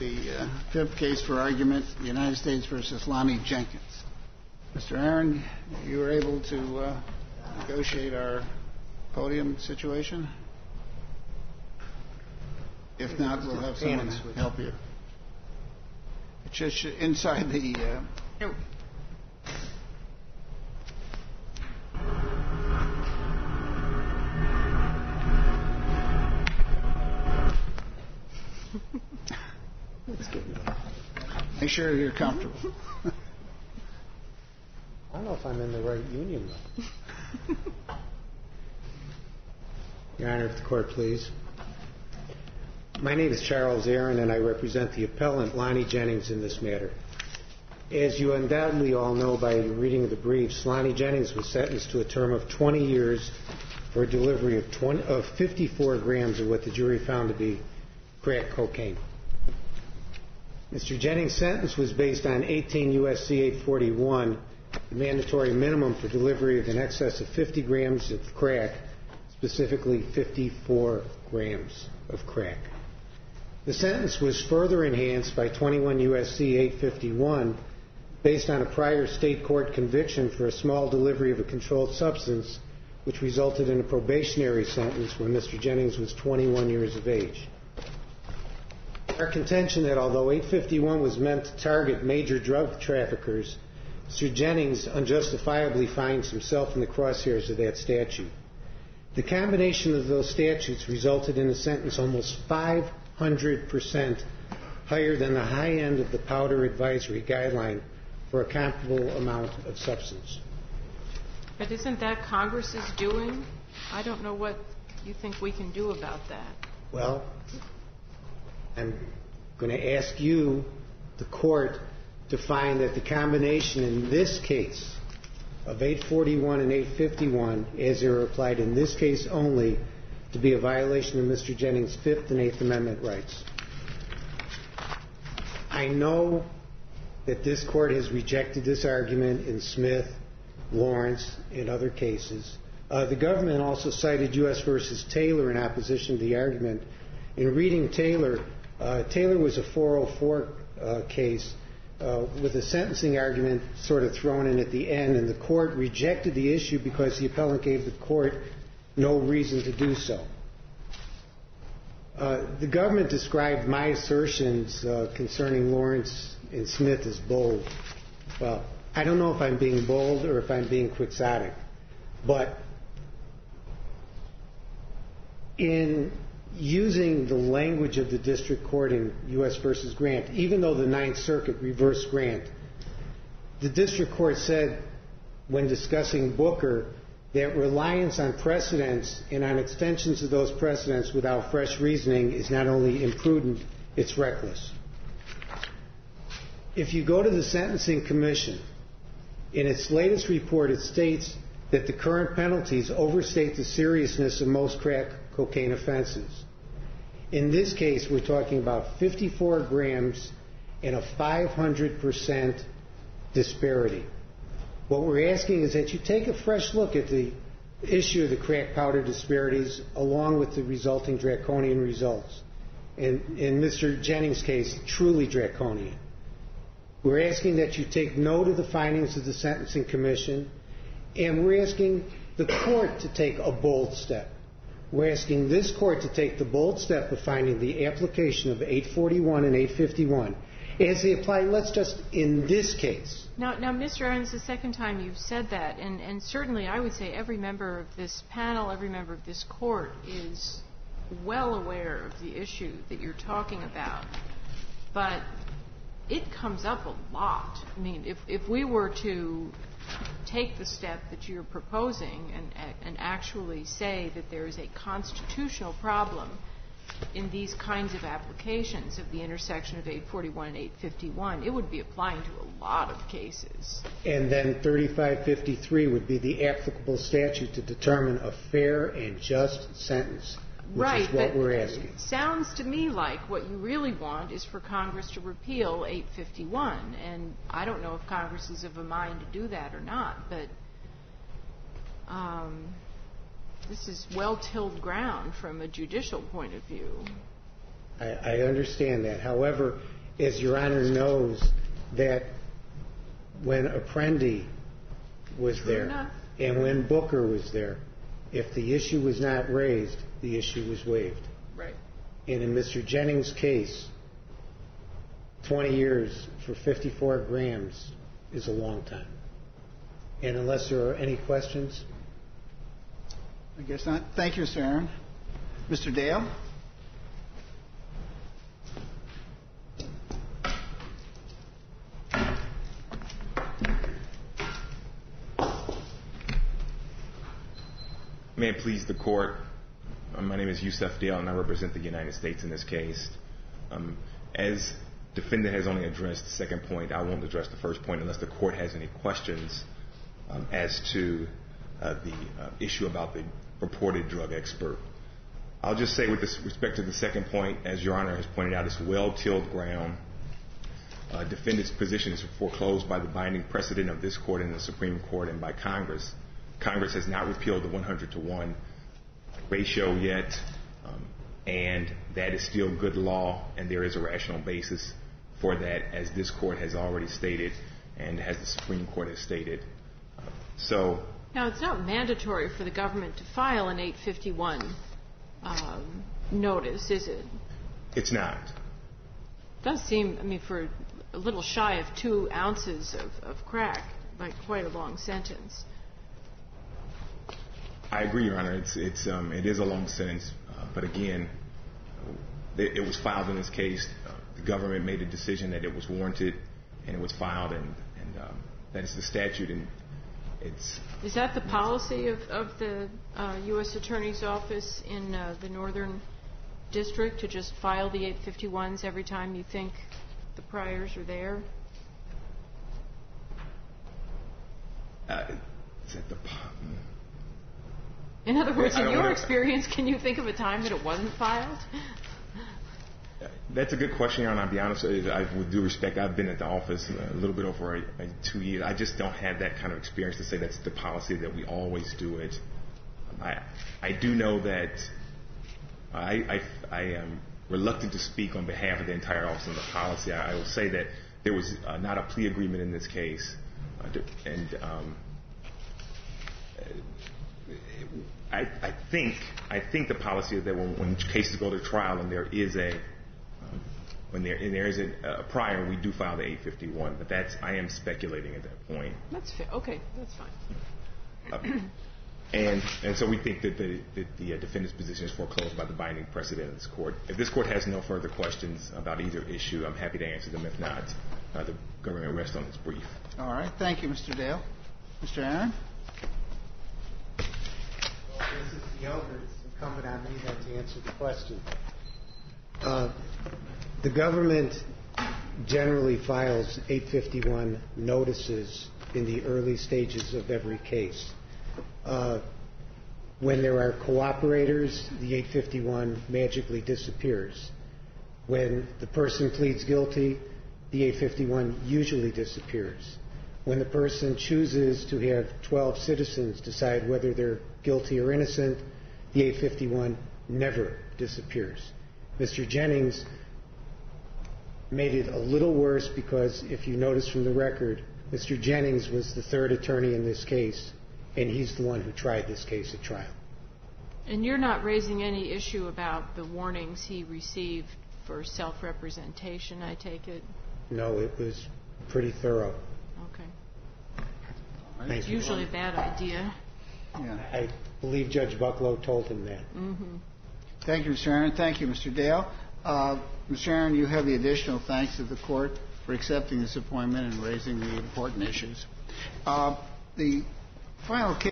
the fifth case for argument, United States versus Lonnie Jenkins. Mr. Aaron, you were able to negotiate our podium situation? If not, we'll have someone help you. It's just inside the... No. Make sure you're comfortable. I don't know if I'm in the right union, though. Your Honor, if the court please. My name is Charles Aaron, and I represent the appellant, Lonnie Jennings, in this matter. As you undoubtedly all know by the reading of the briefs, Lonnie Jennings was sentenced to a term of 20 years for a delivery of 54 grams of what the jury found to be crack cocaine. Mr. Jennings' sentence was based on 18 U.S.C. 841, the mandatory minimum for delivery of in excess of 50 grams of crack, specifically 54 grams of crack. The sentence was further enhanced by 21 U.S.C. 851, based on a prior state court conviction for a small delivery of a controlled substance, which resulted in a probationary sentence when Mr. Jennings was 21 years of age. Our contention that although 851 was meant to target major drug traffickers, Mr. Jennings unjustifiably finds himself in the crosshairs of that statute. The combination of those statutes resulted in a sentence almost 500% higher than the high end of the powder advisory guideline for a comparable amount of substance. But isn't that Congress's doing? I don't know what you think we can do about that. Well, I'm going to ask you, the court, to find that the combination in this case of 841 and 851, as they were applied in this case only, to be a violation of Mr. Jennings' Fifth and Eighth Amendment rights. I know that this court has rejected this argument in Smith, Lawrence, and other cases. The government also cited U.S. versus Taylor in opposition to the argument. In reading Taylor, Taylor was a 404 case with a sentencing argument sort of thrown in at the end, and the court rejected the issue because the appellant gave the court no reason to do so. The government described my assertions concerning Lawrence and Smith as bold. Well, I don't know if I'm being bold or if I'm being quixotic, but in using the language of the district court in U.S. versus Grant, even though the Ninth Circuit reversed Grant, the district court said when discussing Booker that reliance on precedents and on extensions of those precedents without fresh reasoning is not only imprudent, it's reckless. If you go to the Sentencing Commission, in its latest report it states that the current penalties overstate the seriousness of most crack cocaine offenses. In this case, we're talking about 54 grams and a 500% disparity. What we're asking is that you take a fresh look at the issue of the crack powder disparities along with the resulting draconian results. In Mr. Jennings' case, truly draconian. We're asking that you take note of the findings of the Sentencing Commission, and we're asking the court to take a bold step. We're asking this court to take the bold step of finding the application of 841 and 851 as they apply, let's just, in this case. Now, Mr. Aaron, it's the second time you've said that, and certainly I would say every member of this panel, every member of this court is well aware of the issue that you're talking about. But it comes up a lot. I mean, if we were to take the step that you're proposing and actually say that there is a constitutional problem in these kinds of applications of the intersection of 841 and 851, it would be applying to a lot of cases. And then 3553 would be the applicable statute to determine a fair and just sentence, which is what we're asking. It sounds to me like what you really want is for Congress to repeal 851, and I don't know if Congress is of a mind to do that or not, but this is well-tilled ground from a judicial point of view. I understand that. However, as Your Honor knows, that when Apprendi was there and when Booker was there, if the issue was not raised, the issue was waived. Right. And in Mr. Jennings' case, 20 years for 54 grams is a long time. And unless there are any questions? I guess not. Thank you, Mr. Aaron. Mr. Dale? May it please the Court, my name is Yusef Dale, and I represent the United States in this case. As defendant has only addressed the second point, I won't address the first point unless the Court has any questions as to the issue about the purported drug expert. I'll just say with respect to the second point, as Your Honor has pointed out, it's well-tilled ground. Defendant's position is foreclosed by the binding precedent of this Court and the Supreme Court and by Congress. Congress has not repealed the 100-to-1 ratio yet, and that is still good law, and there is a rational basis for that, as this Court has already stated and as the Supreme Court has stated. Now, it's not mandatory for the government to file an 851 notice, is it? It's not. It does seem, for a little shy of 2 ounces of crack, like quite a long sentence. I agree, Your Honor. It is a long sentence, but again, it was filed in this case. The government made a decision that it was warranted, and it was filed, and that is the statute. And is that the policy of the U.S. Attorney's Office in the Northern District, to just file the 851s every time you think the priors are there? In other words, in your experience, can you think of a time that it wasn't filed? That's a good question, Your Honor. I'll be honest with you. With due respect, I've been at the office a little bit over 2 years. I just don't have that kind of experience to say that's the policy, that we always do it. I do know that I am reluctant to speak on behalf of the entire office and the policy. I will say that there was not a plea agreement in this case, and I think the policy is that when cases go to trial and there is a prior, we do file the 851. But I am speculating at that point. That's fair. Okay, that's fine. And so we think that the defendant's position is foreclosed by the binding precedent of this Court. If this Court has no further questions about either issue, I'm happy to answer them. If not, the government rests on its brief. All right. Thank you, Mr. Dale. Mr. Aaron? Well, this is the elder. It's incumbent on me then to answer the question. The government generally files 851 notices in the early stages of every case. When there are cooperators, the 851 magically disappears. When the person pleads guilty, the 851 usually disappears. When the person chooses to have 12 citizens decide whether they're guilty or innocent, the 851 never disappears. Mr. Jennings made it a little worse because, if you notice from the record, Mr. Jennings was the third attorney in this case, and he's the one who tried this case at trial. And you're not raising any issue about the warnings he received for self-representation, I take it? No, it was pretty thorough. Okay. It's usually a bad idea. Yeah. I believe Judge Bucklow told him that. Mm-hmm. Thank you, Mr. Aaron. Thank you, Mr. Dale. Mr. Aaron, you have the additional thanks of the Court for accepting this appointment and raising the important issues. The final case